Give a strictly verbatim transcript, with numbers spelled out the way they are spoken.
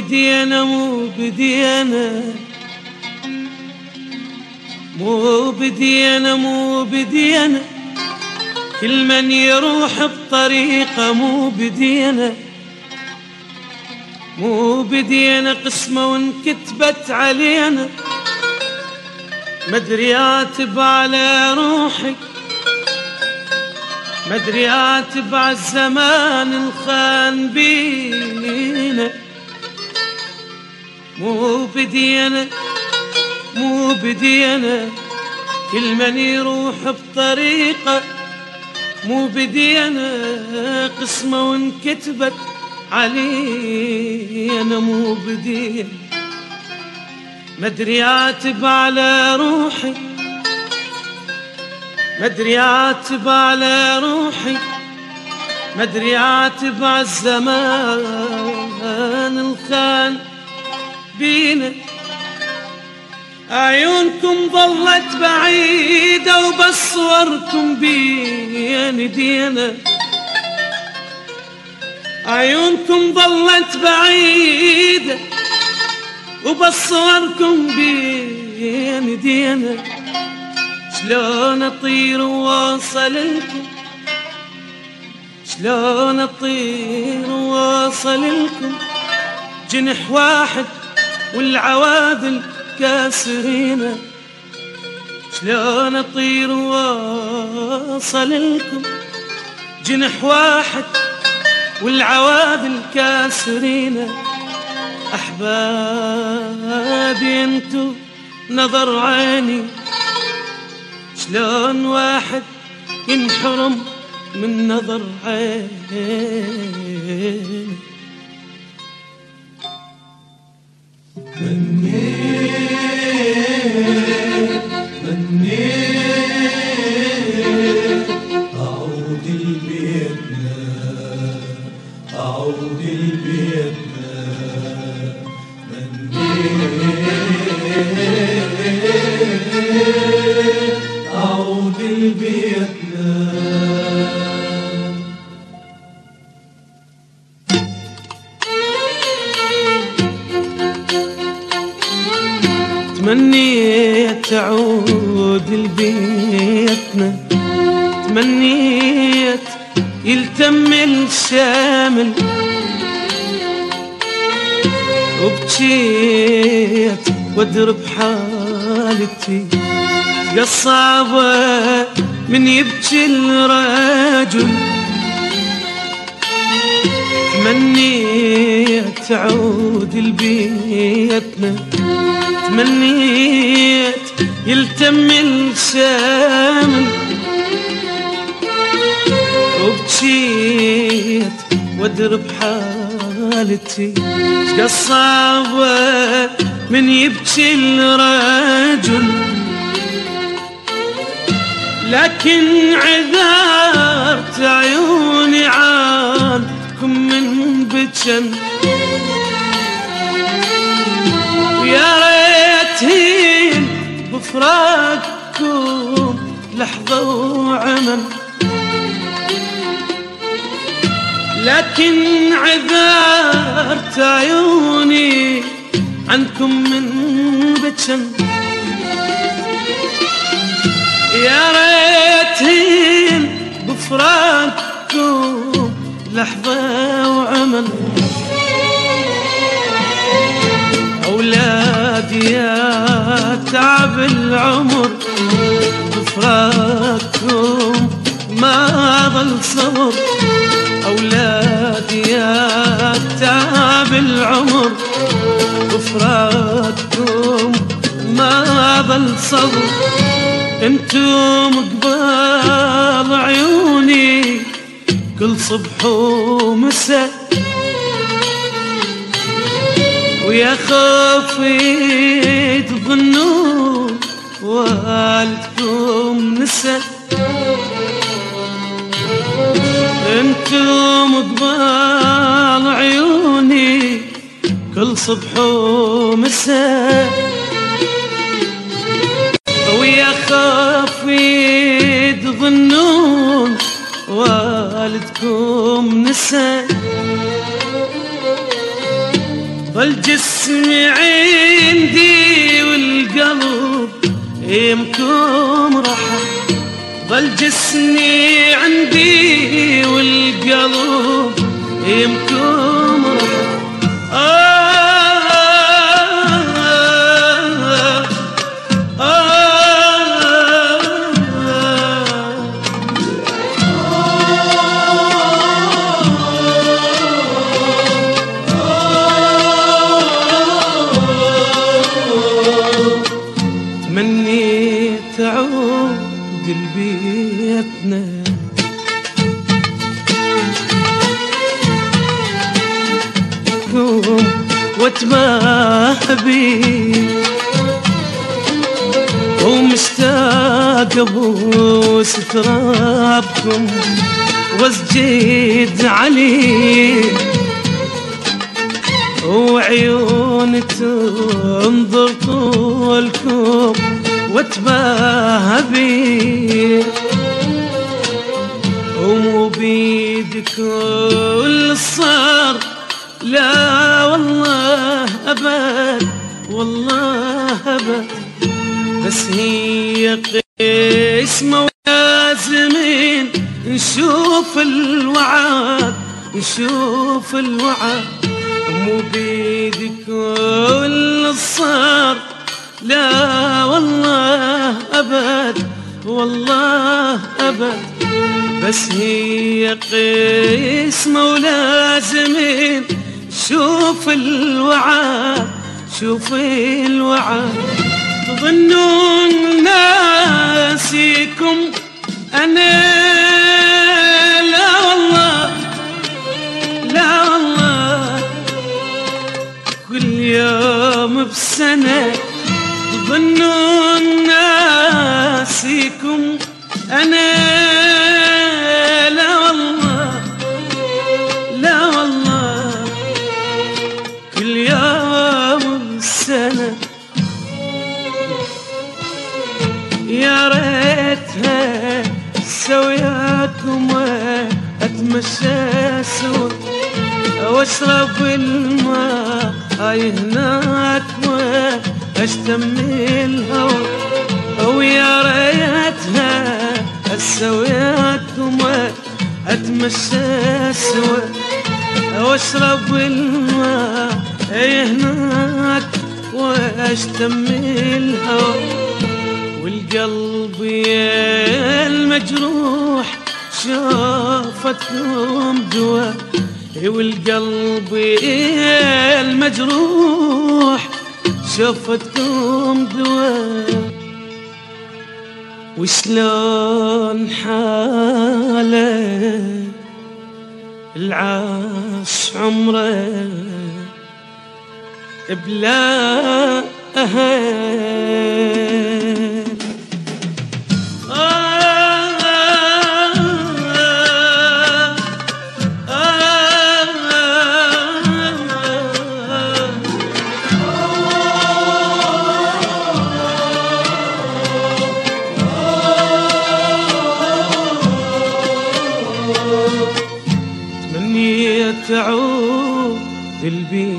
بدينا مو بدينا مو بدينا مو بدينا كل من يروح بطريقه مو بدينا مو بدينا قسمة وانكتبت علينا مدري عاتب على روحي مدري عاتب على الزمان الخان بينا مو بدينا مو بدينا كل من يروح بطريقة مو بدينا قسمة وانكتبت علينا مو بدينا مدري عاتب على روحي مدري عاتب على روحي مدري عاتب على الزمان الخان بينا عيونكم ظلت بعيدة وبس صوركم بين دينا عيونكم ظلت بعيدة وبس صوركم بين دينا شلون اطير وواصل لكم شلون اطير وواصل لكم جنح واحد والعوادل كاسرينا شلون اطير وواصل لكم جنح واحد والعوادل كاسرينا احبابي انتو نظر عيني شلون واحد ينحرم من نظر عيني منيت منيت أعود لبيتنا أعود لبيتنا منيت أعود لبيتنا تمنيت تعود لبيتنا تمنيت يلتم الشامل وبكيت وادرب حالتي الصعبة من يبكي الرجل تمنيت تعود لبيتنا تمنيت يلتم الشامل وبكيت وادرب حالتي الصعبة من يبكي الرجل لكن عذرت عيوني عنكم من بجن ويا ريت هين بفراقكم لحظة وعمل لكن عذرت عيوني عنكم من بجن يا ريت هين بفراقكم لحظة وعمل أولادي يا تعب العمر بفراقكم ما ظل صبر أولادي يا تعب العمر بفراقكم ما ظل صبر انتم قبال عيوني كل صبح ومساء ويا خفيت تظنون والدكم نسى انتم قبال عيوني كل صبح ومساء ويا خفيت تظنون والدكم نسى ظل جسمي عندي والقلب يمكم رحى، ظل جسمي عندي والقلب يمكم رحى. آه آه تمنيت تعود لبيتنا واتباهى بيه، ومشتاق ابوس ترابكم واسجد عليه، وعيون تنظر طولكم واتباهى بيه، ومو بيدك اللي صار، لا والله أبد والله أبد، بس هي قسمة ولازمين نشوف الوعد نشوف الوعد. مو بيدك اللي صار، لا والله أبد والله أبد، بس هي قسمة ولازمين شوف الوعد شوف الوعد. تظنون ناسيكم أنا، لا والله لا والله، كل يوم بسنة تظنون ناسيكم أنا، لا والله لا والله، كل يوم السنة. يا ريتها سوياكم واتمشى سوا، واشرب الماء هاي هناك واشتم الهوى، ويا ريتها سوياكم واتمشى سوا، واشرب الماء هناك واشتم الهوى. والقلب يا المجروح شافتكم دوا، والقلب يا المجروح شافتكم دوا. وشلون حاله العاش عمره بلا أهل. تمنيت تعود البيت